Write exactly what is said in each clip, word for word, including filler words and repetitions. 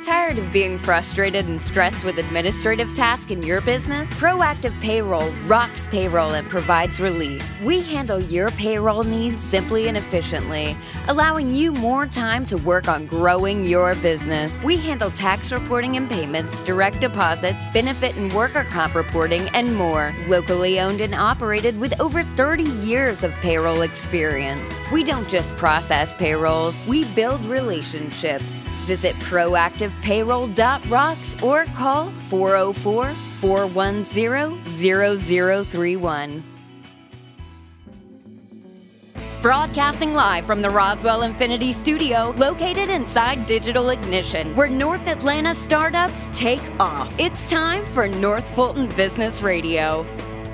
Tired of being frustrated and stressed with administrative tasks in your business? Proactive Payroll rocks payroll and provides relief. We handle your payroll needs simply and efficiently, allowing you more time to work on growing your business. We handle tax reporting and payments, direct deposits, benefit and worker comp reporting, and more. Locally owned and operated with over thirty years of payroll experience. We don't just process payrolls, we build relationships. Visit proactive payroll dot rocks or call four oh four, four one zero, zero zero three one. Broadcasting live from the Roswell Infinity Studio, located inside Digital Ignition, where North Atlanta startups take off. It's time for North Fulton Business Radio.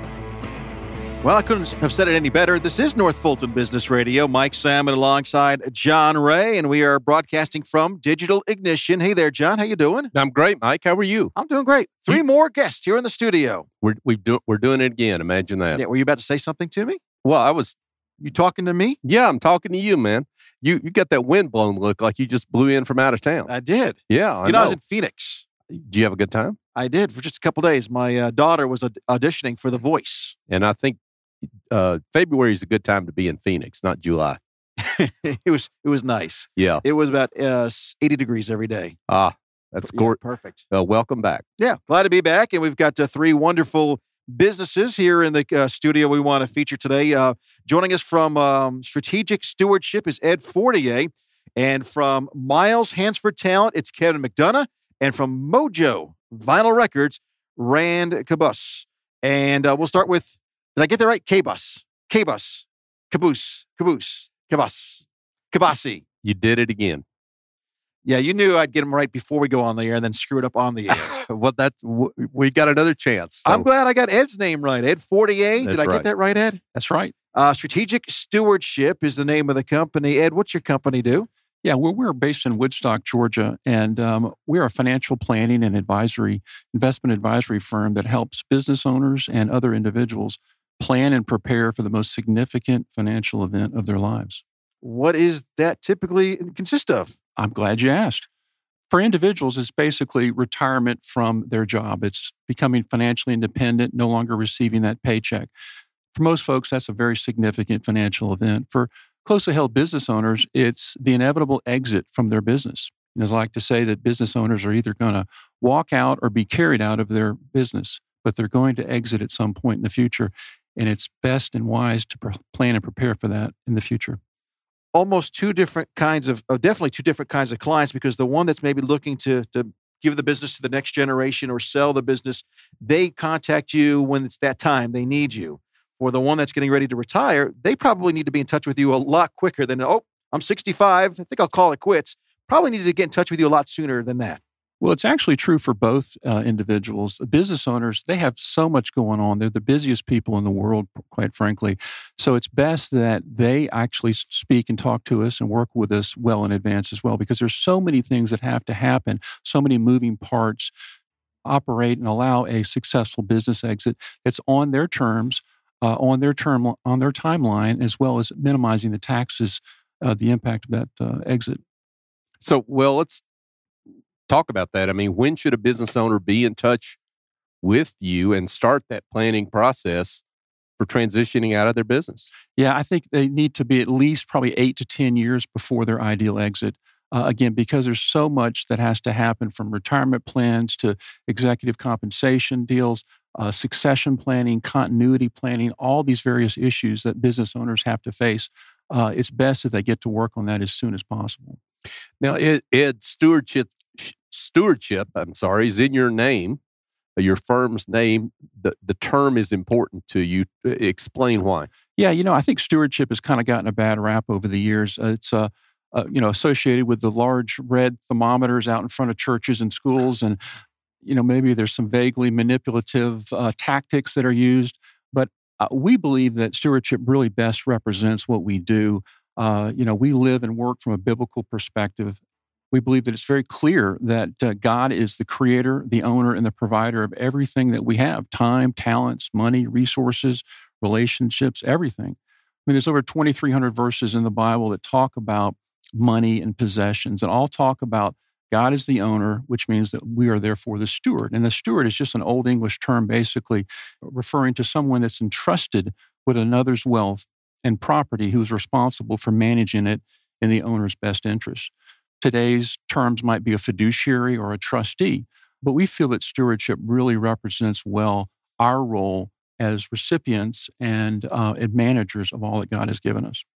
Well, I couldn't have said it any better. This is North Fulton Business Radio. Mike Salmon alongside John Ray, and we are broadcasting from Digital Ignition. Hey there, John. How you doing? I'm great, Mike. How are you? I'm doing great. Three you, more guests here in the studio. We're we do, we're doing it again. Imagine that. Yeah, were you about to say something to me? Well, I was. You talking to me? Yeah, I'm talking to you, man. You you got that windblown look like you just blew in from out of town. I did. Yeah, I you know, know. I was in Phoenix. Did you have a good time? I did for just a couple days. My uh, daughter was aud- auditioning for The Voice, and I think. Uh, February is a good time to be in Phoenix, not July. it was it was nice. Yeah, it was about uh, eighty degrees every day. Ah, that's yeah, gor- perfect. Uh, welcome back. Yeah, glad to be back, and we've got uh, three wonderful businesses here in the uh, studio we want to feature today. Uh, joining us from um, Strategic Stewardship is Ed Fortier, and from Miles Hansford Talent, it's Kevin McDonough, and from Mojo Vinyl Records, Rand Cabus. And uh, we'll start with. Did I get that right? K-Bus. K-Bus. Caboose. Caboose. Cabas. Cabasi. You did it again. Yeah, you knew I'd get them right before we go on the air and then screw it up on the air. Well, that w- we got another chance. So. I'm glad I got Ed's name right. Ed Fortier. That's Did I right. get that right, Ed? That's right. Uh, Strategic Stewardship is the name of the company. Ed, what's your company do? Yeah, we're, we're based in Woodstock, Georgia, and um, we're a financial planning and advisory, investment advisory firm that helps business owners and other individuals plan and prepare for the most significant financial event of their lives. What is that typically consist of? I'm glad you asked. For individuals, it's basically retirement from their job. It's becoming financially independent, no longer receiving that paycheck. For most folks, that's a very significant financial event. For closely held business owners, it's the inevitable exit from their business. And as I like to say, that business owners are either going to walk out or be carried out of their business, but they're going to exit at some point in the future. And it's best and wise to pre- plan and prepare for that in the future. Almost two different kinds of, oh, definitely two different kinds of clients, because the one that's maybe looking to to give the business to the next generation or sell the business, they contact you when it's that time they need you. For the one that's getting ready to retire, they probably need to be in touch with you a lot quicker than, oh, I'm sixty-five, I think I'll call it quits. Probably need to get in touch with you a lot sooner than that. Well, it's actually true for both uh, individuals. The business owners, they have so much going on. They're the busiest people in the world, quite frankly. So it's best that they actually speak and talk to us and work with us well in advance as well, because there's so many things that have to happen, so many moving parts, operate and allow a successful business exit that's on their terms, uh, on their term, on their timeline, as well as minimizing the taxes, uh, the impact of that uh, exit. So, well, let's talk about that. I mean, when should a business owner be in touch with you and start that planning process for transitioning out of their business? Yeah, I think they need to be at least probably eight to ten years before their ideal exit. Uh, again, because there's so much that has to happen, from retirement plans to executive compensation deals, uh, succession planning, continuity planning, all these various issues that business owners have to face. Uh, it's best that they get to work on that as soon as possible. Now, Ed, Ed stewardship, stewardship, I'm sorry, is in your name, your firm's name. The, the term is important to you. Explain why. Yeah, you know, I think stewardship has kind of gotten a bad rap over the years. Uh, it's uh, uh, you know, associated with the large red thermometers out in front of churches and schools, and you know, maybe there's some vaguely manipulative uh, tactics that are used. But uh, we believe that stewardship really best represents what we do. Uh, you know, we live and work from a biblical perspective. We believe that it's very clear that uh, God is the creator, the owner, and the provider of everything that we have: time, talents, money, resources, relationships, everything. I mean, there's over twenty-three hundred verses in the Bible that talk about money and possessions, and all talk about God is the owner, which means that we are therefore the steward. And the steward is just an old English term, basically referring to someone that's entrusted with another's wealth and property who's responsible for managing it in the owner's best interest. Today's terms might be a fiduciary or a trustee, but we feel that stewardship really represents well our role as recipients and uh, and managers of all that God has given us.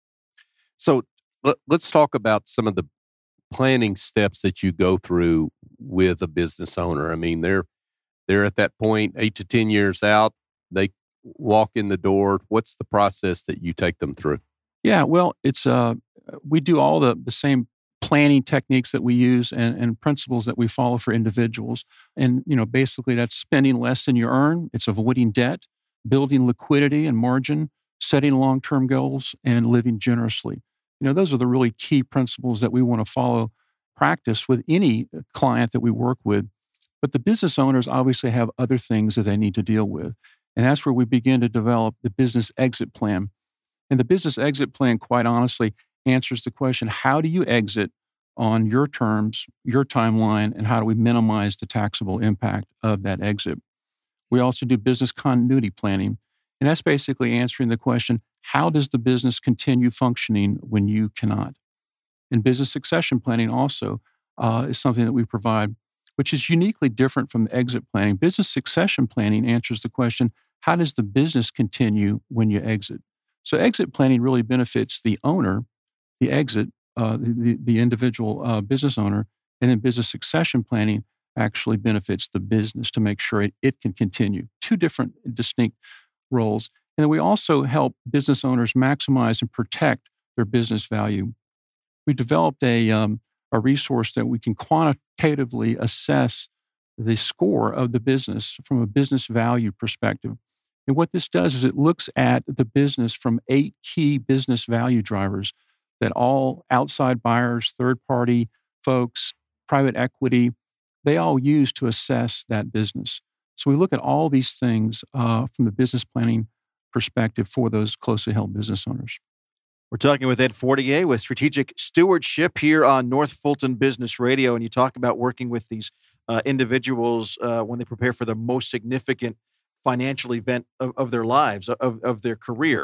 So let, let's talk about some of the planning steps that you go through with a business owner. I mean, they're they're at that point, eight to ten years out. They walk in the door. What's the process that you take them through? Yeah, well, it's uh, we do all the the same planning techniques that we use and, and principles that we follow for individuals. And you know, basically, that's spending less than you earn. It's avoiding debt, building liquidity and margin, setting long-term goals, and living generously. You know, those are the really key principles that we want to follow, practice with any client that we work with. But the business owners obviously have other things that they need to deal with. And that's where we begin to develop the business exit plan. And the business exit plan, quite honestly, answers the question, how do you exit on your terms, your timeline, and how do we minimize the taxable impact of that exit? We also do business continuity planning. And that's basically answering the question, how does the business continue functioning when you cannot? And business succession planning also uh, is something that we provide, which is uniquely different from exit planning. Business succession planning answers the question, how does the business continue when you exit? So exit planning really benefits the owner, the exit, uh, the, the individual uh, business owner, and then business succession planning actually benefits the business to make sure it, it can continue. Two different distinct roles. And then we also help business owners maximize and protect their business value. We developed a, um, a resource that we can quantitatively assess the score of the business from a business value perspective. And what this does is it looks at the business from eight key business value drivers that all outside buyers, third-party folks, private equity, they all use to assess that business. So we look at all these things uh, from the business planning perspective for those closely held business owners. We're talking with Ed Fortier with Strategic Stewardship here on North Fulton Business Radio, and you talk about working with these uh, individuals uh, when they prepare for the most significant financial event of, of their lives, of, of their career.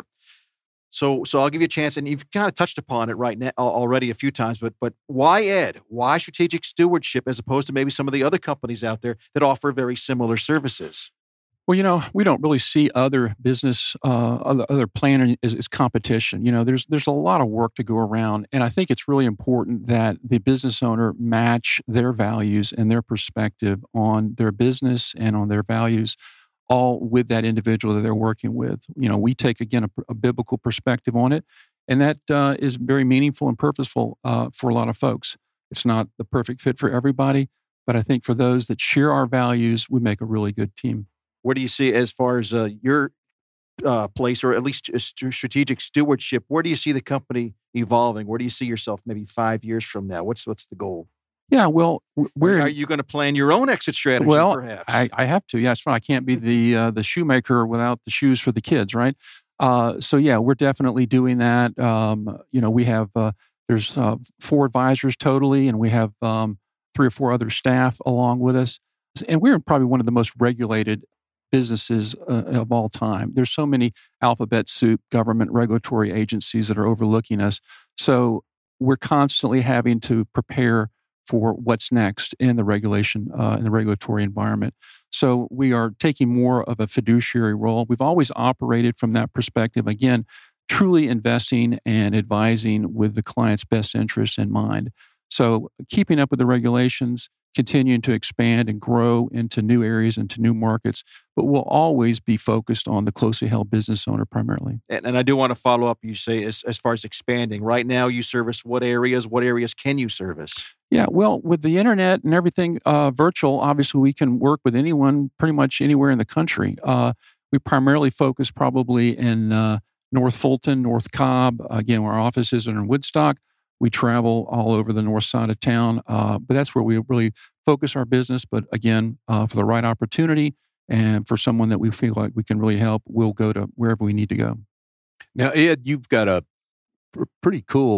So, so I'll give you a chance, and you've kind of touched upon it right now already a few times. But, but why Ed? Why Strategic Stewardship as opposed to maybe some of the other companies out there that offer very similar services? Well, you know, we don't really see other business, uh, other, other planning as, as competition. You know, there's there's a lot of work to go around, and I think it's really important that the business owner match their values and their perspective on their business and on their values, all with that individual that they're working with. You know, we take, again, a, a biblical perspective on it, and that uh, is very meaningful and purposeful uh, for a lot of folks. It's not the perfect fit for everybody, but I think for those that share our values, we make a really good team. Where do you see as far as uh, your uh, place, or at least strategic stewardship, where do you see the company evolving? Where do you see yourself maybe five years from now? What's what's the goal? Yeah, well, where are you going to plan your own exit strategy? Well, perhaps I, I have to. Yeah, it's fine. I can't be the uh, the shoemaker without the shoes for the kids, right? Uh, so yeah, we're definitely doing that. Um, you know, we have uh, there's uh, four advisors totally, and we have um, three or four other staff along with us, and we're probably one of the most regulated businesses uh, of all time. There's so many alphabet soup government regulatory agencies that are overlooking us. So we're constantly having to prepare for what's next in the regulation, uh, in the regulatory environment. So we are taking more of a fiduciary role. We've always operated from that perspective. Again, truly investing and advising with the client's best interests in mind. So keeping up with the regulations, continuing to expand and grow into new areas, into new markets, but we'll always be focused on the closely held business owner primarily. And, and I do want to follow up, you say, as, as far as expanding. Right now, you service what areas? What areas can you service? Yeah, well, with the internet and everything uh, virtual, obviously we can work with anyone pretty much anywhere in the country. Uh, we primarily focus probably in uh, North Fulton, North Cobb. Again, our offices are in Woodstock. We travel all over the north side of town, uh, but that's where we really focus our business. But again, uh, for the right opportunity and for someone that we feel like we can really help, we'll go to wherever we need to go. Now, Ed, you've got a pr- pretty cool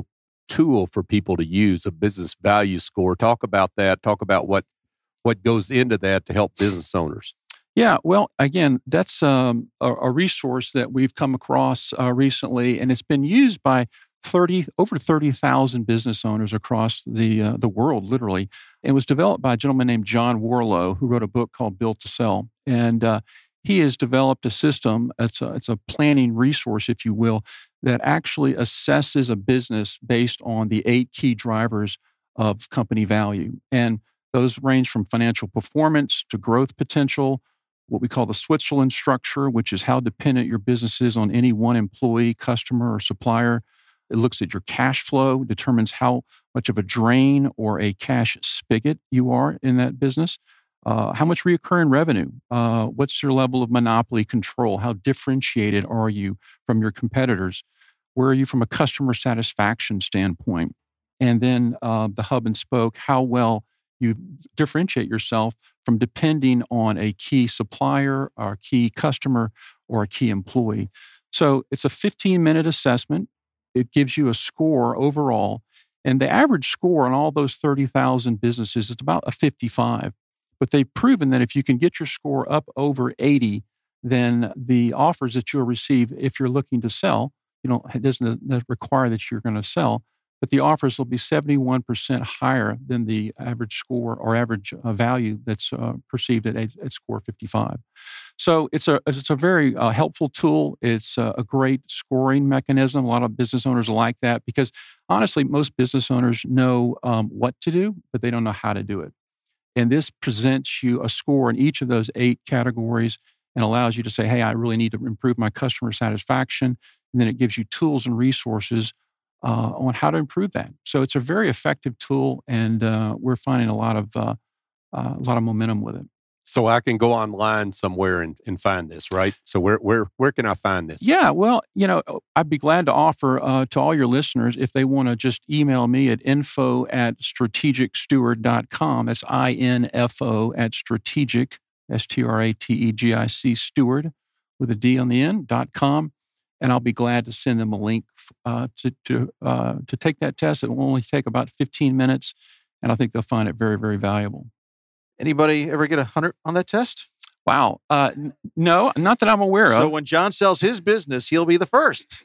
tool for people to use, a business value score. Talk about that. Talk about what what goes into that to help business owners. Yeah, well, again, that's um, a, a resource that we've come across uh, recently, and it's been used by thirty over thirty thousand business owners across the uh, the world, literally. It was developed by a gentleman named John Warlow, who wrote a book called Built to Sell, and uh, he has developed a system. It's a, it's a planning resource, if you will, that actually assesses a business based on the eight key drivers of company value, and those range from financial performance to growth potential, what we call the Switzerland structure, which is how dependent your business is on any one employee, customer, or supplier. It looks at your cash flow, determines how much of a drain or a cash spigot you are in that business. Uh, how much recurring revenue? Uh, what's your level of monopoly control? How differentiated are you from your competitors? Where are you from a customer satisfaction standpoint? And then uh, the hub and spoke, how well you differentiate yourself from depending on a key supplier or a key customer or a key employee. So it's a fifteen-minute assessment. It gives you a score overall. And the average score on all those thirty thousand businesses is about a fifty-five. But they've proven that if you can get your score up over eighty, then the offers that you'll receive if you're looking to sell, you know, it doesn't require that you're going to sell, but the offers will be seventy-one percent higher than the average score or average uh, value that's uh, perceived at, at score fifty-five. So it's a it's a very uh, helpful tool. It's a, a great scoring mechanism. A lot of business owners like that because honestly, most business owners know um, what to do, but they don't know how to do it. And this presents you a score in each of those eight categories and allows you to say, hey, I really need to improve my customer satisfaction. And then it gives you tools and resources Uh, on how to improve that. So it's a very effective tool, and uh, we're finding a lot of uh, uh, a lot of momentum with it. So I can go online somewhere and, and find this, right? So where where where can I find this? Yeah, well, you know, I'd be glad to offer uh, to all your listeners if they want to just email me at info at strategic steward dot com. That's I N F O at strategic, S T R A T E G I C, steward with a D on the end, dot com. And I'll be glad to send them a link uh, to to uh, to take that test. It will only take about fifteen minutes, and I think they'll find it very, very valuable. Anybody ever get a hundred on that test? Wow. Uh, n- no, not that I'm aware So of. when John sells his business, he'll be the first.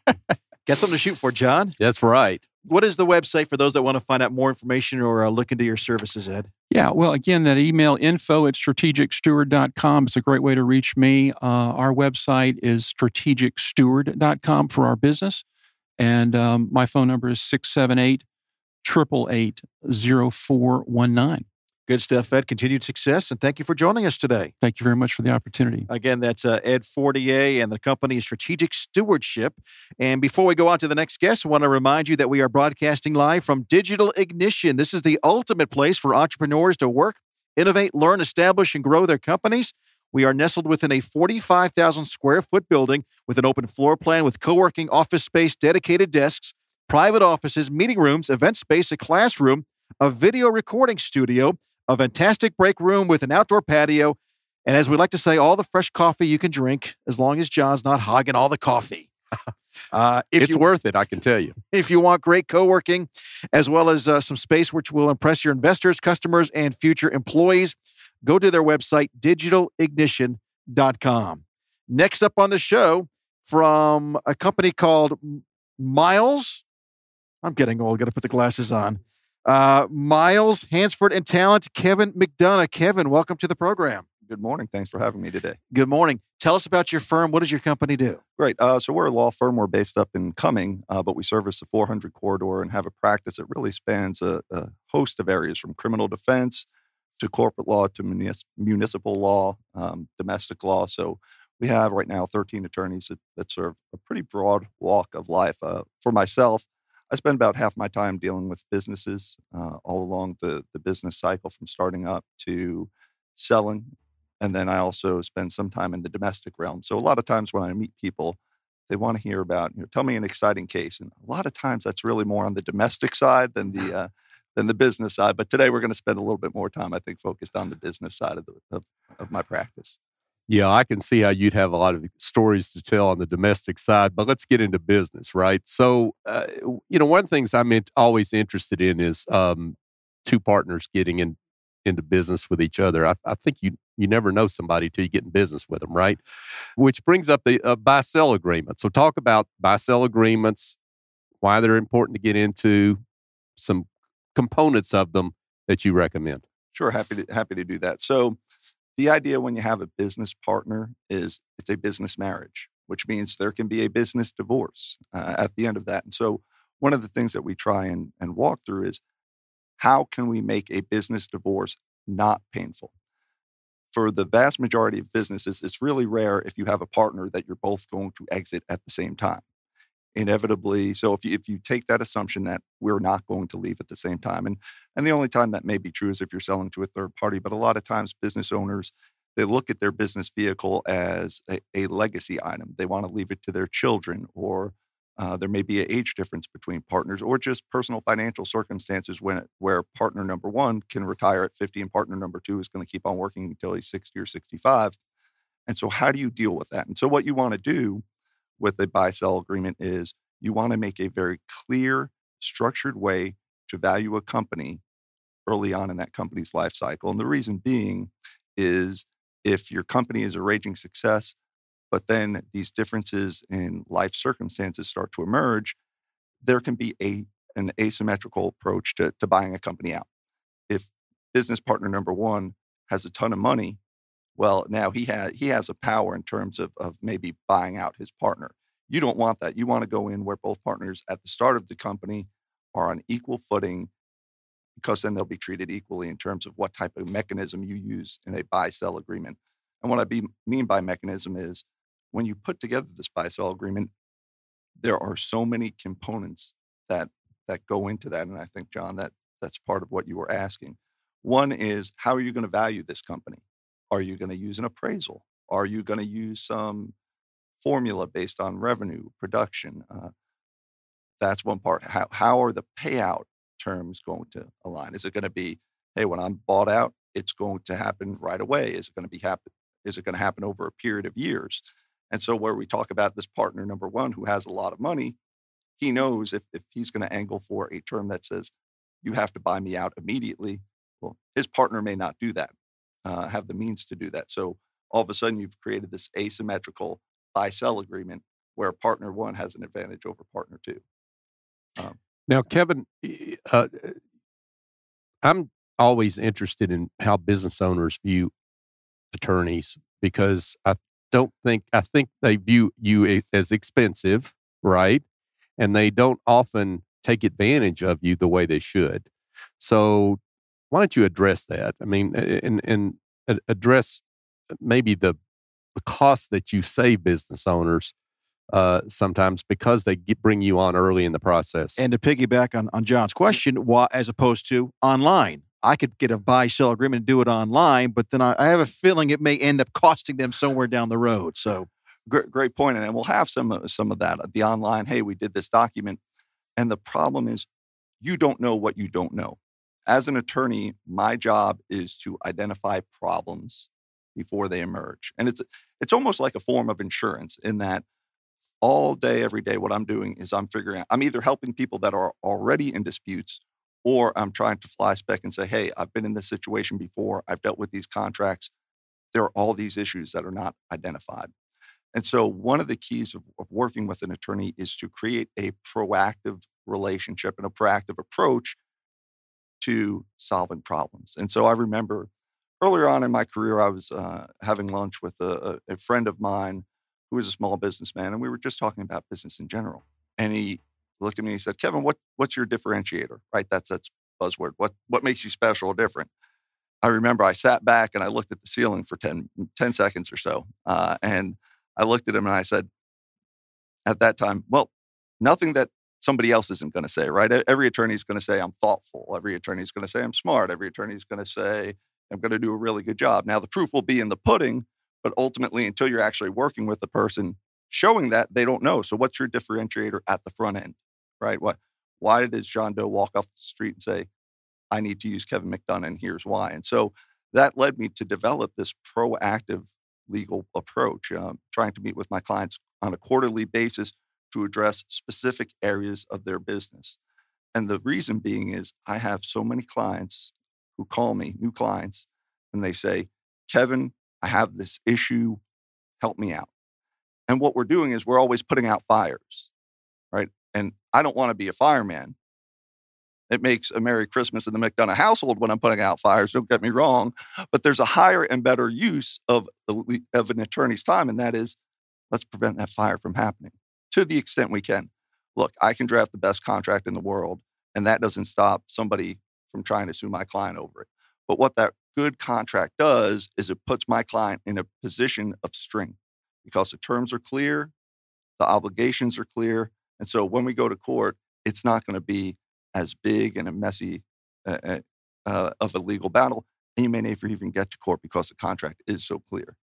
Got something to shoot for, John. That's right. What is the website for those that want to find out more information or uh, look into your services, Ed? Yeah, well, again, that email, info at strategic steward dot com. It's a great way to reach me. Uh, our website is strategic steward dot com for our business. And um, my phone number is six seven eight, eight eight eight, zero four one nine. Good stuff, Ed. Continued success, and thank you for joining us today. Thank you very much for the opportunity. Again, that's uh, Ed Fortier, and the company is Strategic Stewardship. And before we go on to the next guest, I want to remind you that we are broadcasting live from Digital Ignition. This is the ultimate place for entrepreneurs to work, innovate, learn, establish, and grow their companies. We are nestled within a forty-five thousand square foot building with an open floor plan with co-working office space, dedicated desks, private offices, meeting rooms, event space, a classroom, a video recording studio, a fantastic break room with an outdoor patio, and as we like to say, all the fresh coffee you can drink, as long as John's not hogging all the coffee. Uh, if it's you, worth it, I can tell you. If you want great co-working, as well as uh, some space which will impress your investors, customers, and future employees, go to their website, digital ignition dot com. Next up on the show, from a company called Miles, I'm getting old, got to put the glasses on. Uh, Miles, Hansford and Talent, Kevin McDonough. Kevin, welcome to the program. Good morning. Thanks for having me today. Good morning. Tell us about your firm. What does your company do? Great. Uh, so we're a law firm. We're based up in Cumming, uh, but we service the four hundred corridor and have a practice that really spans a, a host of areas from criminal defense to corporate law to munis- municipal law, um, domestic law. So we have right now thirteen attorneys that, that serve a pretty broad walk of life. Uh, for myself, I spend about half my time dealing with businesses uh, all along the, the business cycle from starting up to selling. And then I also spend some time in the domestic realm. So a lot of times when I meet people, they want to hear about, you know, tell me an exciting case. And a lot of times that's really more on the domestic side than the uh, than the business side. But today we're going to spend a little bit more time, I think, focused on the business side of, the, of, of my practice. Yeah, I can see how you'd have a lot of stories to tell on the domestic side, but let's get into business, right? So, uh, you know, one of the things I'm in, always interested in is um, two partners getting in, into business with each other. I, I think you you never know somebody till you get in business with them, right? Which brings up the uh, buy-sell agreement. So, talk about buy-sell agreements, why they're important to get into, some components of them that you recommend. Sure, happy to happy to do that. So the idea when you have a business partner is it's a business marriage, which means there can be a business divorce uh, at the end of that. And so one of the things that we try and, and walk through is how can we make a business divorce not painful? For the vast majority of businesses, it's really rare if you have a partner that you're both going to exit at the same time. Inevitably, so if you if you take that assumption that we're not going to leave at the same time, and and the only time that may be true is if you're selling to a third party, but a lot of times business owners, they look at their business vehicle as a, a legacy item. They want to leave it to their children, or uh, there may be an age difference between partners, or just personal financial circumstances when where partner number one can retire at fifty and partner number two is going to keep on working until he's sixty or sixty-five. And so how do you deal with that? And so what you want to do with a buy-sell agreement is you want to make a very clear, structured way to value a company early on in that company's life cycle. And the reason being is if your company is a raging success, but then these differences in life circumstances start to emerge, there can be a an asymmetrical approach to, to buying a company out. If business partner number one has a ton of money, well, now he has he has a power in terms of of maybe buying out his partner. You don't want that. You want to go in where both partners at the start of the company are on equal footing, because then they'll be treated equally in terms of what type of mechanism you use in a buy-sell agreement. And what I be, mean by mechanism is when you put together this buy-sell agreement, there are so many components that that go into that. And I think, John, that that's part of what you were asking. One is, how are you going to value this company? Are you going to use an appraisal? Are you going to use some formula based on revenue, production? Uh, that's one part. How, how are the payout terms going to align? Is it going to be, hey, when I'm bought out, it's going to happen right away? Is it going to be happen? Is it going to happen over a period of years? And so where we talk about this partner number one who has a lot of money, he knows if, if he's going to angle for a term that says, you have to buy me out immediately, well, his partner may not do that. Uh, have the means to do that. So all of a sudden, you've created this asymmetrical buy-sell agreement where partner one has an advantage over partner two. Um, now, Kevin, uh, I'm always interested in how business owners view attorneys, because I don't think, I think they view you as expensive, right? And they don't often take advantage of you the way they should. So why don't you address that? I mean, and, and address maybe the, the cost that you save business owners uh, sometimes because they get, bring you on early in the process. And to piggyback on, on John's question, why, as opposed to online, I could get a buy-sell agreement and do it online, but then I, I have a feeling it may end up costing them somewhere down the road. So, great, great point. And we'll have some some of that. The online, hey, we did this document, and the problem is you don't know what you don't know. As an attorney, my job is to identify problems before they emerge. And it's it's almost like a form of insurance in that all day, every day, what I'm doing is I'm figuring out, I'm either helping people that are already in disputes, or I'm trying to fly spec and say, hey, I've been in this situation before. I've dealt with these contracts. There are all these issues that are not identified. And so one of the keys of, of working with an attorney is to create a proactive relationship and a proactive approach to solving problems. And so I remember earlier on in my career, I was uh, having lunch with a, a friend of mine who was a small businessman, and we were just talking about business in general. And he looked at me and he said, Kevin, what, what's your differentiator? Right? That's that's buzzword. What what makes you special or different? I remember I sat back and I looked at the ceiling for ten, ten seconds or so. Uh, and I looked at him and I said, at that time, well, nothing that somebody else isn't going to say, right? Every attorney is going to say I'm thoughtful. Every attorney is going to say I'm smart. Every attorney is going to say I'm going to do a really good job. Now, the proof will be in the pudding, but ultimately, until you're actually working with the person showing that, they don't know. So what's your differentiator at the front end, right? What? Why does John Doe walk off the street and say, I need to use Kevin McDonough, and here's why? And so that led me to develop this proactive legal approach, um, trying to meet with my clients on a quarterly basis to address specific areas of their business. And the reason being is I have so many clients who call me, new clients, and they say, Kevin, I have this issue, help me out. And what we're doing is we're always putting out fires, right? And I don't want to be a fireman. It makes a Merry Christmas in the McDonough household when I'm putting out fires, don't get me wrong. But there's a higher and better use of, of an attorney's time, and that is, let's prevent that fire from happening to the extent we can. Look, I can draft the best contract in the world, and that doesn't stop somebody from trying to sue my client over it. But what that good contract does is it puts my client in a position of strength because the terms are clear, the obligations are clear. And so when we go to court, it's not going to be as big and a messy uh, uh, of a legal battle. And you may never even get to court because the contract is so clear.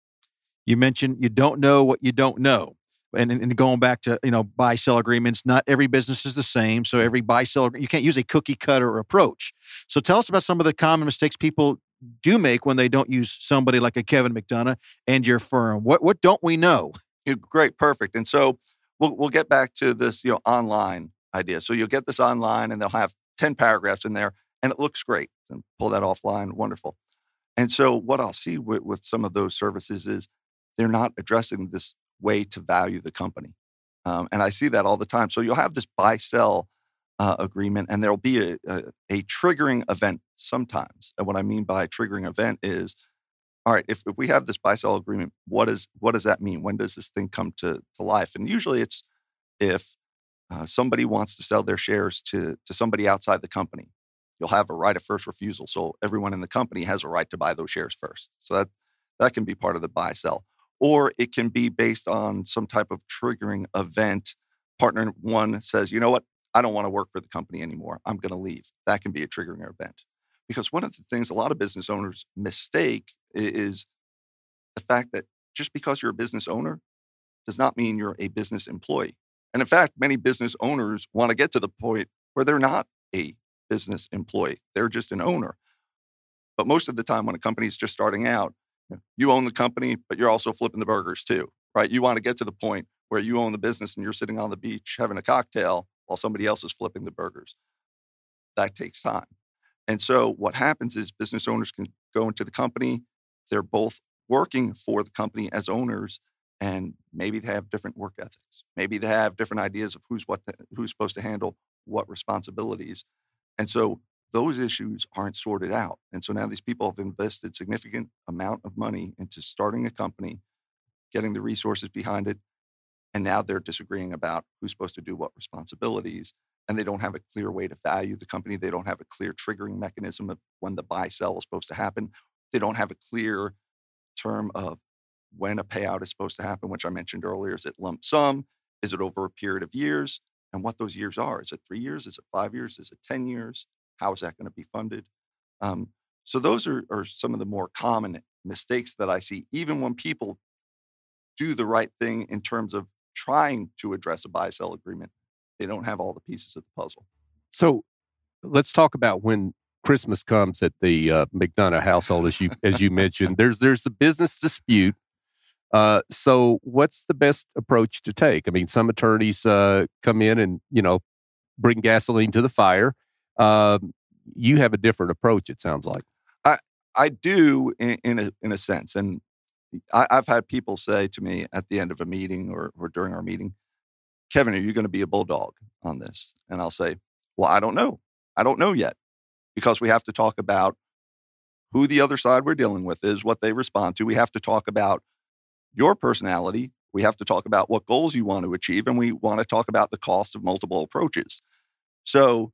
You mentioned you don't know what you don't know. And, and going back to, you know, buy-sell agreements, not every business is the same. So every buy-sell, you can't use a cookie-cutter approach. So tell us about some of the common mistakes people do make when they don't use somebody like a Kevin McDonough and your firm. What what don't we know? Great, perfect. And so we'll we'll get back to this, you know, online idea. So you'll get this online, and they'll have ten paragraphs in there, and it looks great. And pull that offline, wonderful. And so what I'll see with, with some of those services is they're not addressing this way to value the company. Um, and I see that all the time. So you'll have this buy-sell uh, agreement, and there'll be a, a, a triggering event sometimes. And what I mean by a triggering event is, all right, if, if we have this buy-sell agreement, what is what does that mean? When does this thing come to, to life? And usually it's if uh, somebody wants to sell their shares to, to somebody outside the company, you'll have a right of first refusal. So everyone in the company has a right to buy those shares first. So that, that can be part of the buy-sell. Or it can be based on some type of triggering event. Partner one says, you know what? I don't want to work for the company anymore. I'm going to leave. That can be a triggering event. Because one of the things a lot of business owners mistake is the fact that just because you're a business owner does not mean you're a business employee. And in fact, many business owners want to get to the point where they're not a business employee. They're just an owner. But most of the time when a company is just starting out, you own the company, but you're also flipping the burgers too, right? You want to get to the point where you own the business and you're sitting on the beach having a cocktail while somebody else is flipping the burgers. That takes time. And so what happens is business owners can go into the company. They're both working for the company as owners, and maybe they have different work ethics. Maybe they have different ideas of who's what, who's supposed to handle what responsibilities. And so those issues aren't sorted out. And so now these people have invested significant amount of money into starting a company, getting the resources behind it, and now they're disagreeing about who's supposed to do what responsibilities, and they don't have a clear way to value the company. They don't have a clear triggering mechanism of when the buy-sell is supposed to happen. They don't have a clear term of when a payout is supposed to happen, which I mentioned earlier. Is it lump sum? Is it over a period of years? And what those years are. Is it three years? Is it five years? Is it ten years? How is that going to be funded? Um, so those are, are some of the more common mistakes that I see, even when people do the right thing in terms of trying to address a buy-sell agreement. They don't have all the pieces of the puzzle. So let's talk about when Christmas comes at the uh, McDonough household, as you as you mentioned. There's there's a business dispute. Uh, so what's the best approach to take? I mean, some attorneys uh, come in and, you know, bring gasoline to the fire. Um, you have a different approach, it sounds like. I I do in, in a in a sense, and I, I've had people say to me at the end of a meeting or, or during our meeting, Kevin, are you going to be a bulldog on this? And I'll say, well, I don't know. I don't know yet, because we have to talk about who the other side we're dealing with is, what they respond to. We have to talk about your personality. We have to talk about what goals you want to achieve, and we want to talk about the cost of multiple approaches. So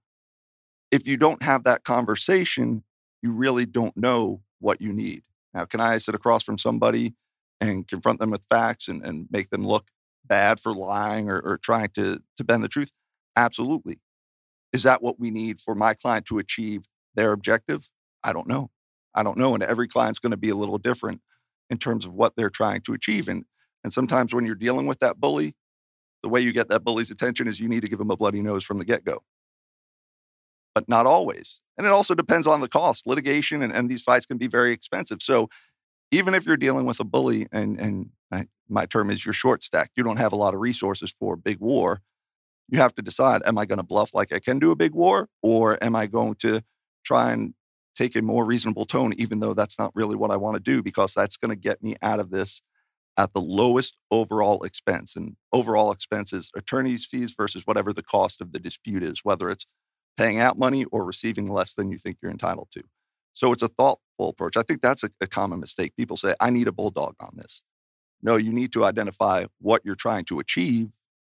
if you don't have that conversation, you really don't know what you need. Now, can I sit across from somebody and confront them with facts and, and make them look bad for lying or, or trying to, to bend the truth? Absolutely. Is that what we need for my client to achieve their objective? I don't know. I don't know. And every client's going to be a little different in terms of what they're trying to achieve. And, and sometimes when you're dealing with that bully, the way you get that bully's attention is you need to give him a bloody nose from the get-go. But not always. And it also depends on the cost. Litigation and, and these fights can be very expensive. So even if you're dealing with a bully, and and I, my term is you're short stacked, you don't have a lot of resources for a big war. You have to decide: am I going to bluff like I can do a big war, or am I going to try and take a more reasonable tone, even though that's not really what I want to do, because that's going to get me out of this at the lowest overall expense. And overall expense is attorney's fees versus whatever the cost of the dispute is, whether it's paying out money or receiving less than you think you're entitled to. So it's a thoughtful approach. I think that's a, a common mistake. People say, I need a bulldog on this. No, you need to identify what you're trying to achieve,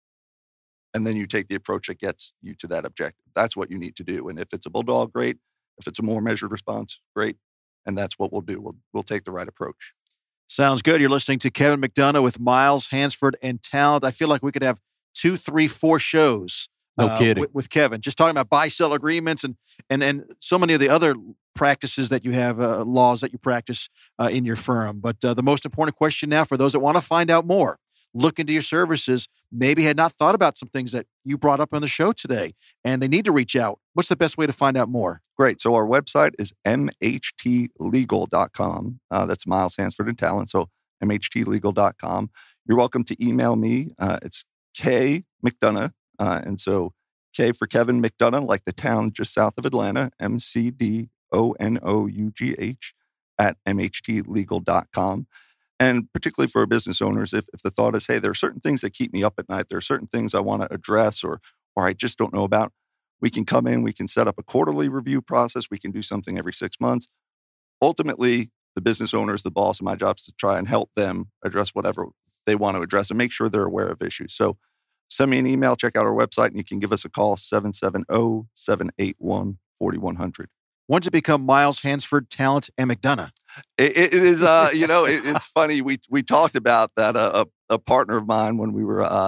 and then you take the approach that gets you to that objective. That's what you need to do. And if it's a bulldog, great. If it's a more measured response, great. And that's what we'll do. We'll, we'll take the right approach. Sounds good. You're listening to Kevin McDonough with Miles Hansford and Talent. I feel like we could have two, three, four shows. No uh, kidding. With, with Kevin, just talking about buy-sell agreements and and and so many of the other practices that you have, uh, laws that you practice uh, in your firm. But uh, the most important question now for those that want to find out more, look into your services, maybe had not thought about some things that you brought up on the show today, and they need to reach out. What's the best way to find out more? Great. So our website is m h t legal dot com. Uh, that's Miles Hansford and Talent. So m h t legal dot com. You're welcome to email me. Uh, it's K McDonough. Uh, and so K for Kevin McDonough, like the town just south of Atlanta, M C D O N O U G H at m h t legal dot com. And particularly for business owners, if, if the thought is, hey, there are certain things that keep me up at night, there are certain things I want to address or or I just don't know about, we can come in, we can set up a quarterly review process, we can do something every six months. Ultimately, the business owner is the boss, and my job is to try and help them address whatever they want to address and make sure they're aware of issues. So send me an email, check out our website, and you can give us a call, seven seven zero, seven eight one, four one zero zero. When's it become Miles Hansford, Talent, and McDonough? It, it is, uh, you know, it, it's funny. We we talked about that. Uh, a, a partner of mine when we were uh,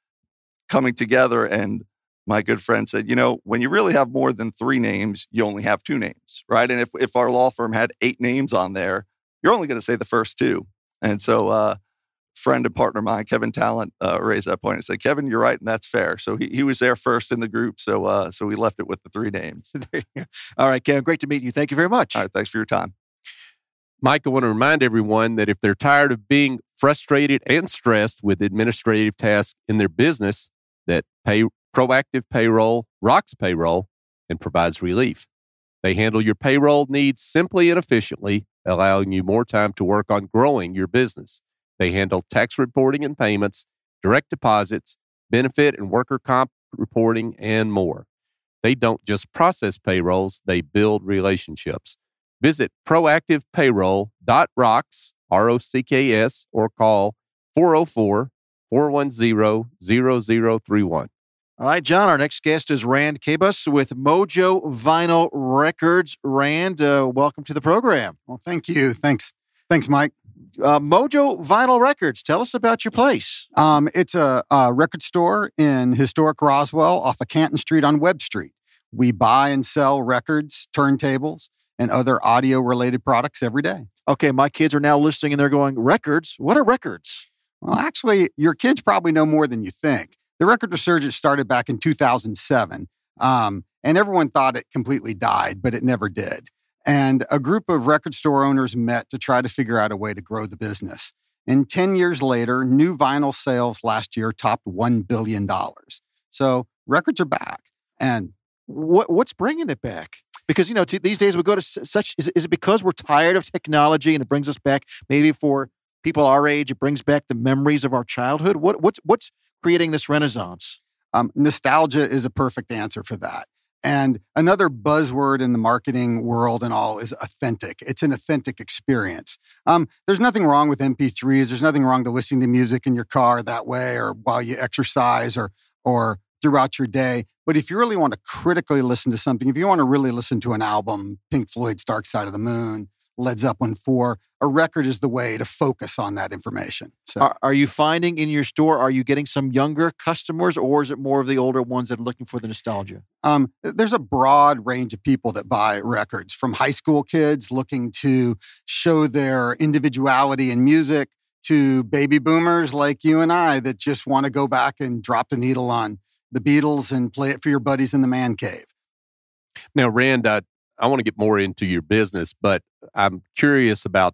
coming together, and my good friend said, you know, when you really have more than three names, you only have two names, right? And if if our law firm had eight names on there, you're only going to say the first two. And so, uh, friend and partner of mine, Kevin Talent, uh, raised that point and said, Kevin, you're right, and that's fair. So he he was there first in the group. So uh, so we left it with the three names. All right, Kevin, great to meet you. Thank you very much. All right, thanks for your time. Mike, I want to remind everyone that if they're tired of being frustrated and stressed with administrative tasks in their business, that pay, Proactive Payroll rocks payroll and provides relief. They handle your payroll needs simply and efficiently, allowing you more time to work on growing your business. They handle tax reporting and payments, direct deposits, benefit and worker comp reporting, and more. They don't just process payrolls, they build relationships. Visit proactive payroll dot rocks, R O C K S, or call four oh four, four one zero, zero zero three one. All right, John, our next guest is Rand Cabus with Mojo Vinyl Records. Rand, uh, welcome to the program. Well, thank you. Thanks. Thanks, Mike. Uh, Mojo Vinyl Records, tell us about your place. Um, it's a, a record store in historic Roswell off of Canton Street on Webb Street. We buy and sell records, turntables, and other audio-related products every day. Okay, my kids are now listening and they're going, records? What are records? Well, actually, your kids probably know more than you think. The record resurgence started back in two thousand seven, um, and everyone thought it completely died, but it never did. And a group of record store owners met to try to figure out a way to grow the business. And ten years later, new vinyl sales last year topped one billion dollars. So records are back. And what what's bringing it back? Because, you know, t- these days we go to s- such, is, is it because we're tired of technology and it brings us back, maybe for people our age, it brings back the memories of our childhood? What What's what's creating this renaissance? Um, nostalgia is a perfect answer for that. And another buzzword in the marketing world and all is authentic. It's an authentic experience. Um, there's nothing wrong with M P threes. There's nothing wrong to listening to music in your car that way or while you exercise or or throughout your day. But if you really want to critically listen to something, if you want to really listen to an album, Pink Floyd's Dark Side of the Moon, Led Zeppelin four, a record is the way to focus on that information. So, Are, are you finding in your store, are you getting some younger customers, or is it more of the older ones that are looking for the nostalgia? Um, there's a broad range of people that buy records, from high school kids looking to show their individuality in music to baby boomers like you and I that just want to go back and drop the needle on the Beatles and play it for your buddies in the man cave. Now, Rand, I, I want to get more into your business, but I'm curious about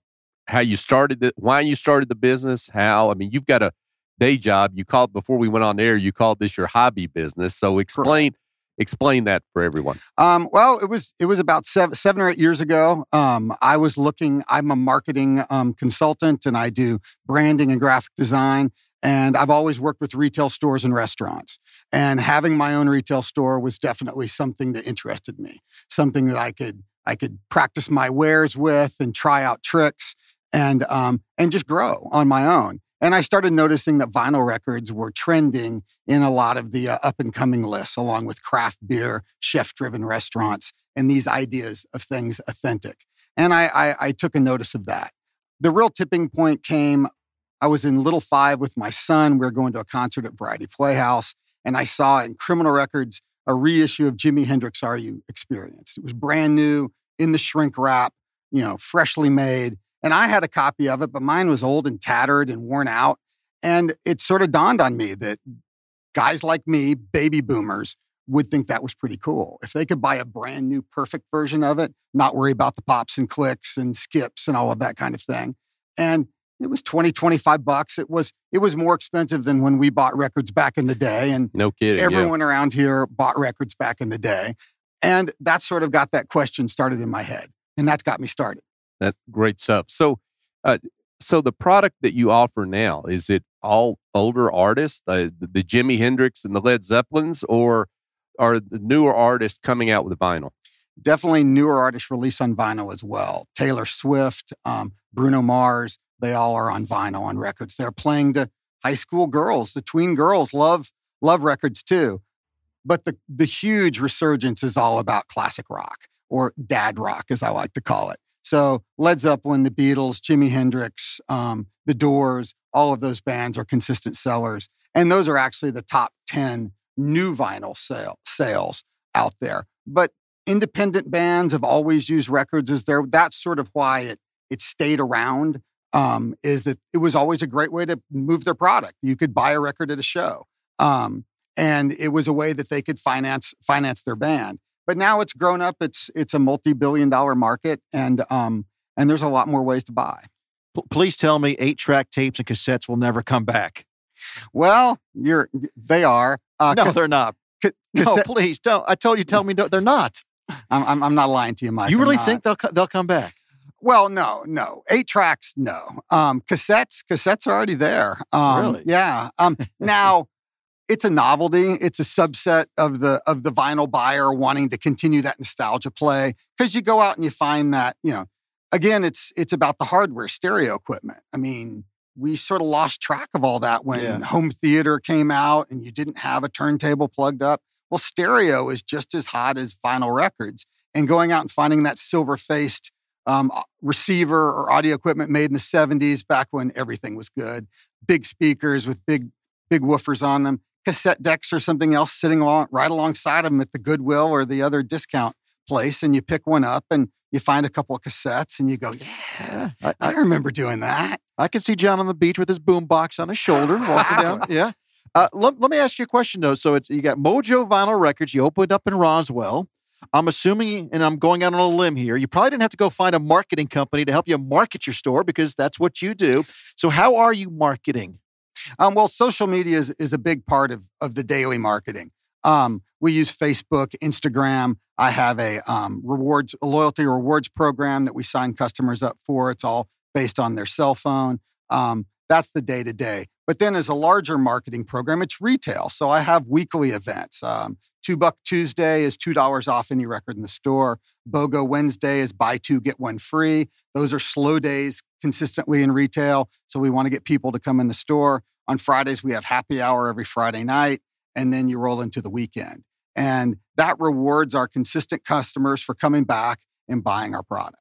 how you started the, why you started the business, how, I mean, you've got a day job. You called, before we went on air, you called this your hobby business. So explain, Correct. explain that for everyone. Um, well, it was, it was about seven, seven or eight years ago. Um, I was looking, I'm a marketing um, consultant and I do branding and graphic design. And I've always worked with retail stores and restaurants. And having my own retail store was definitely something that interested me, something that I could I could practice my wares with and try out tricks and um, and just grow on my own. And I started noticing that vinyl records were trending in a lot of the uh, up-and-coming lists, along with craft beer, chef-driven restaurants, and these ideas of things authentic. And I, I, I took a notice of that. The real tipping point came, I was in Little Five with my son. We were going to a concert at Variety Playhouse, and I saw in Criminal Records a reissue of Jimi Hendrix Are You Experienced. It was brand new, in the shrink wrap, you know, freshly made. And I had a copy of it, but mine was old and tattered and worn out. And it sort of dawned on me that guys like me, baby boomers, would think that was pretty cool. If they could buy a brand new, perfect version of it, not worry about the pops and clicks and skips and all of that kind of thing. And it was twenty, twenty-five bucks. It was it was more expensive than when we bought records back in the day. And no kidding. Everyone yeah. around here bought records back in the day. And that sort of got that question started in my head. And that's got me started. That's great stuff. So, uh, so the product that you offer now, is it all older artists, uh, the, the Jimi Hendrix and the Led Zeppelins, or are the newer artists coming out with vinyl? Definitely newer artists release on vinyl as well. Taylor Swift, um, Bruno Mars, they all are on vinyl on records. They're playing to high school girls. The tween girls love love records too. But the, the huge resurgence is all about classic rock, or dad rock, as I like to call it. So Led Zeppelin, the Beatles, Jimi Hendrix, um, The Doors, all of those bands are consistent sellers. And those are actually the top ten new vinyl sale, sales out there. But independent bands have always used records as their, that's sort of why it it stayed around, um, is that it was always a great way to move their product. You could buy a record at a show. Um, and it was a way that they could finance finance their band. But now it's grown up. It's it's a multi-billion dollar market, and um, and there's a lot more ways to buy. P- please tell me eight-track tapes and cassettes will never come back. Well, you're they are. Uh, no, they're not. Ca- no, cassette- please don't. I told you, tell me no, they're not. I'm, I'm I'm not lying to you, Mike. You really I'm think they'll co- they'll come back? Well, no, no. Eight tracks, no. Um, cassettes, cassettes are already there. Um, really? Yeah. Um, now. It's a novelty. It's a subset of the of the vinyl buyer wanting to continue that nostalgia play, because you go out and you find that, you know, again, it's it's about the hardware, stereo equipment. I mean, we sort of lost track of all that when Yeah. home theater came out and you didn't have a turntable plugged up. Well, stereo is just as hot as vinyl records. And going out and finding that silver-faced um, receiver or audio equipment made in the seventies, back when everything was good, big speakers with big big woofers on them, cassette decks or something else sitting along, right alongside them at the Goodwill or the other discount place, and you pick one up and you find a couple of cassettes and you go, yeah, I, I remember doing that. I can see John on the beach with his boom box on his shoulder walking down. Yeah. Uh, let, let me ask you a question, though. So it's you got Mojo Vinyl Records. You opened up in Roswell. I'm assuming, and I'm going out on a limb here, you probably didn't have to go find a marketing company to help you market your store, because that's what you do. So how are you marketing? Um, well, social media is, is a big part of, of the daily marketing. Um, we use Facebook, Instagram. I have a um, rewards, a loyalty rewards program that we sign customers up for. It's all based on their cell phone. Um, that's the day to day. But then as a larger marketing program, it's retail. So I have weekly events. Um, Two Buck Tuesday is two dollars off any record in the store. BOGO Wednesday is buy two, get one free. Those are slow days consistently in retail. So we want to get people to come in the store. On Fridays, we have happy hour every Friday night, and then you roll into the weekend. And that rewards our consistent customers for coming back and buying our product.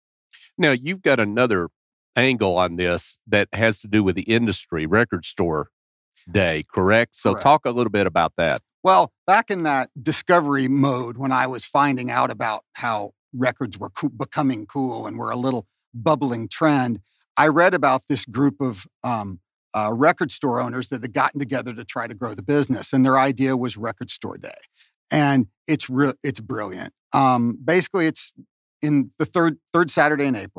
Now, you've got another angle on this that has to do with the industry, Record Store Day, correct? So Correct. Talk a little bit about that. Well, back in that discovery mode, when I was finding out about how records were co- becoming cool and were a little bubbling trend, I read about this group of um, uh, record store owners that had gotten together to try to grow the business. And their idea was Record Store Day. And it's re- it's brilliant. Um, basically, it's in the third third Saturday in April.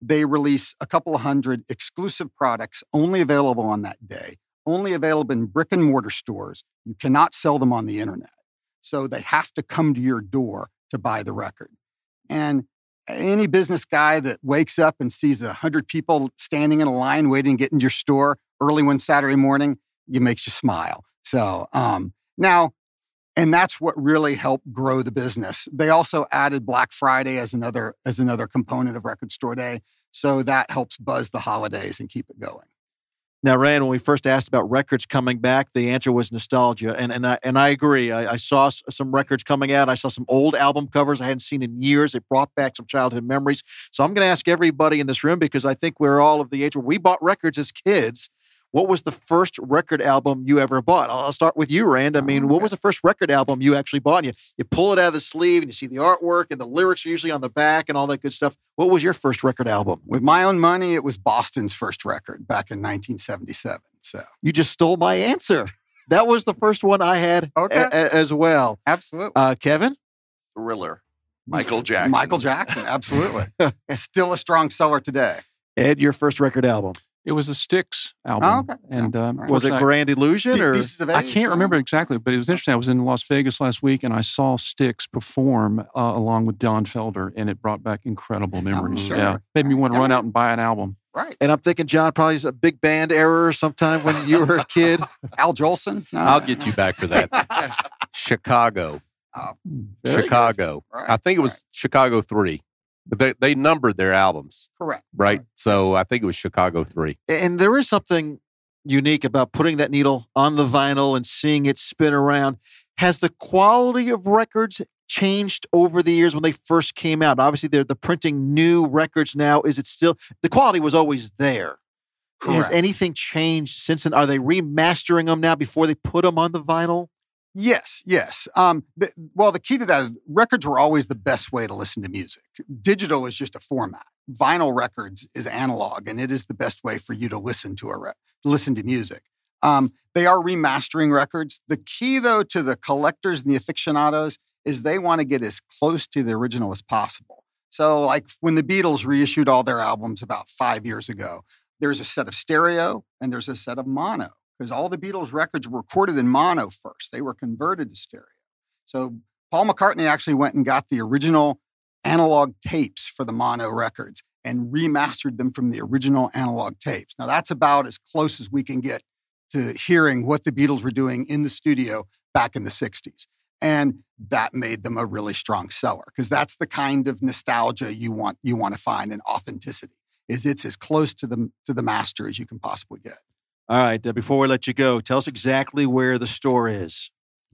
they release a couple of hundred exclusive products only available on that day, only available in brick and mortar stores. You cannot sell them on the internet. So they have to come to your door to buy the record. And any business guy that wakes up and sees a hundred people standing in a line waiting to get into your store early one Saturday morning, it makes you smile. So um, now, and that's what really helped grow the business. They also added Black Friday as another as another component of Record Store Day. So that helps buzz the holidays and keep it going. Now, Rand, when we first asked about records coming back, the answer was nostalgia. And and I, and I agree. I, I saw s- some records coming out. I saw some old album covers I hadn't seen in years. It brought back some childhood memories. So I'm going to ask everybody in this room, because I think we're all of the age where we bought records as kids. What was the first record album you ever bought? I'll I'll start with you, Rand. I mean, what was the first record album you actually bought? And you, you pull it out of the sleeve and you see the artwork and the lyrics are usually on the back and all that good stuff. What was your first record album? With my own money, it was Boston's first record back in nineteen seventy-seven. So You just stole my answer. That was the first one I had Okay. a- a- as well. absolutely. Uh, Kevin? Thriller. Michael Jackson. Michael Jackson, absolutely. Still a strong seller today. Ed, your first record album. It was a Styx album. Oh, okay. And um, All right. Was it unfortunately, Grand Illusion or? Pieces of I Age, can't huh? remember exactly, but it was interesting. I was in Las Vegas last week and I saw Styx perform uh, along with Don Felder, and it brought back incredible memories. sure. Yeah, made me want to Yeah, run man. out and buy an album. Right. And I'm thinking, John, probably is a big band error sometime when you were a kid. Al Jolson? No. I'll get you back for that. Chicago. Oh, Very Chicago. Right, I think it was right. Chicago three. But they, they numbered their albums, correct. right? So I think it was Chicago three. And there is something unique about putting that needle on the vinyl and seeing it spin around. Has the quality of records changed over the years when they first came out? Obviously, they're the printing new records now. Is it still, the quality was always there. Has Correct. anything changed since then? Are they remastering them now before they put them on the vinyl? Yes, yes. Um, the, well, the key to that is records were always the best way to listen to music. Digital is just a format. Vinyl records is analog, and it is the best way for you to listen to a re- listen to music. Um, they are remastering records. The key, though, to the collectors and the aficionados is they want to get as close to the original as possible. So, like when the Beatles reissued all their albums about five years ago, there's a set of stereo and there's a set of mono. Because all the Beatles records were recorded in mono first. They were converted to stereo. So Paul McCartney actually went and got the original analog tapes for the mono records and remastered them from the original analog tapes. Now that's about as close as we can get to hearing what the Beatles were doing in the studio back in the sixties. And that made them a really strong seller because that's the kind of nostalgia you want you want to find in authenticity, is it's as close to the, to the master as you can possibly get. All right. Uh, before we let you go, tell us exactly where the store is.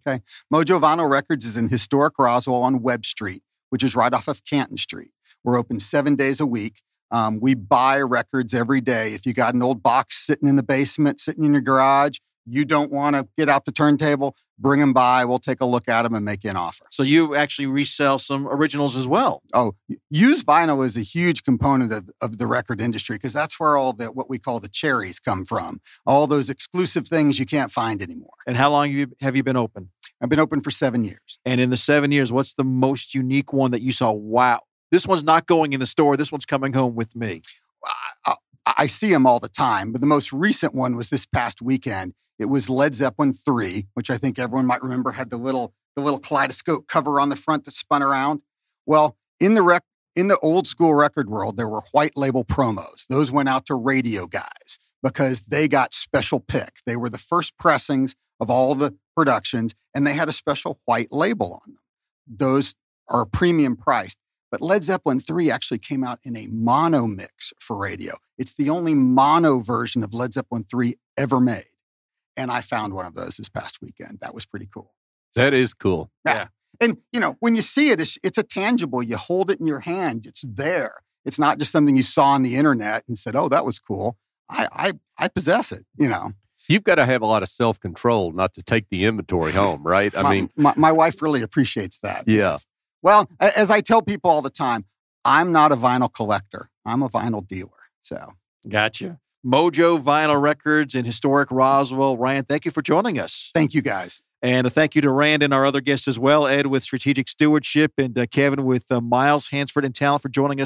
Mojo Vinyl Records is in historic Roswell on Webb Street, which is right off of Canton Street. We're open seven days a week. Um, we buy records every day. If you got an old box sitting in the basement, sitting in your garage, you don't want to get out the turntable, bring them by. We'll take a look at them and make you an offer. So you actually resell some originals as well. Oh, used vinyl is a huge component of, of the record industry because that's where all the what we call the cherries come from. All those exclusive things you can't find anymore. And how long have you, have you been open? I've been open for seven years. And in the seven years, what's the most unique one that you saw? Wow, this one's not going in the store. This one's coming home with me. I, I, I see them all the time, but the most recent one was this past weekend. It was Led Zeppelin three, which I think everyone might remember had the little the little kaleidoscope cover on the front that spun around. Well, in the rec in the old school record world, there were white label promos. Those went out to radio guys because they got special pick. They were the first pressings of all the productions, and they had a special white label on them. Those are premium priced. But Led Zeppelin three actually came out in a mono mix for radio. It's the only mono version of Led Zeppelin three ever made. And I found one of those this past weekend. That was pretty cool. That is cool. Yeah. And, you know, when you see it, it's, it's a tangible. You hold it in your hand. It's there. It's not just something you saw on the internet and said, oh, that was cool. I I, I possess it, you know. You've got to have a lot of self-control not to take the inventory home, right? I my, mean, my, my wife really appreciates that. Yeah. Yes. Well, a- as I tell people all the time, I'm not a vinyl collector. I'm a vinyl dealer. So Gotcha. Mojo Vinyl Records in historic Roswell. Ryan, thank you for joining us. thank you guys. And a thank you to Rand and our other guests as well, Ed with Strategic Stewardship and uh, Kevin with uh, Miles Hansford and Talent for joining us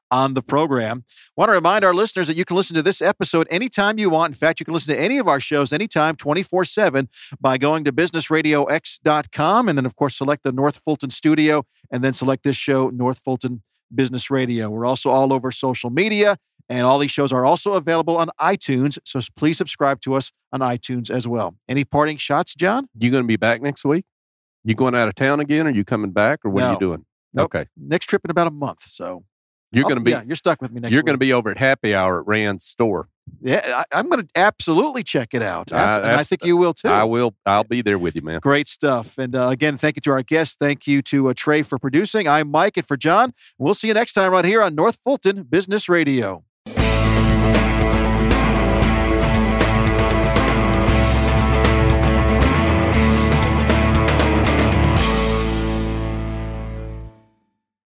on the program. Want to remind our listeners that you can listen to this episode anytime you want. In fact, you can listen to any of our shows anytime, twenty-four seven, by going to business radio x dot com and then, of course, select the North Fulton studio and then select this show, North Fulton Business Radio. We're also all over social media, and all these shows are also available on iTunes, so please subscribe to us on iTunes as well. Any parting shots, John? You going to be back next week? You going out of town again? Are you coming back, or what No. are you doing? Nope. Okay. Next trip in about a month, so... You're I'll- going to be Yeah, you're stuck with me next you're week. going to be over at happy hour at Rand's store. Yeah, I, I'm going to absolutely check it out. Uh, Abs- and I abs- think you will too. I will. I'll be there with you, man. Great stuff. And uh, again, thank you to our guests. Thank you to uh, Trey for producing. I'm Mike, and for John, we'll see you next time right here on North Fulton Business Radio.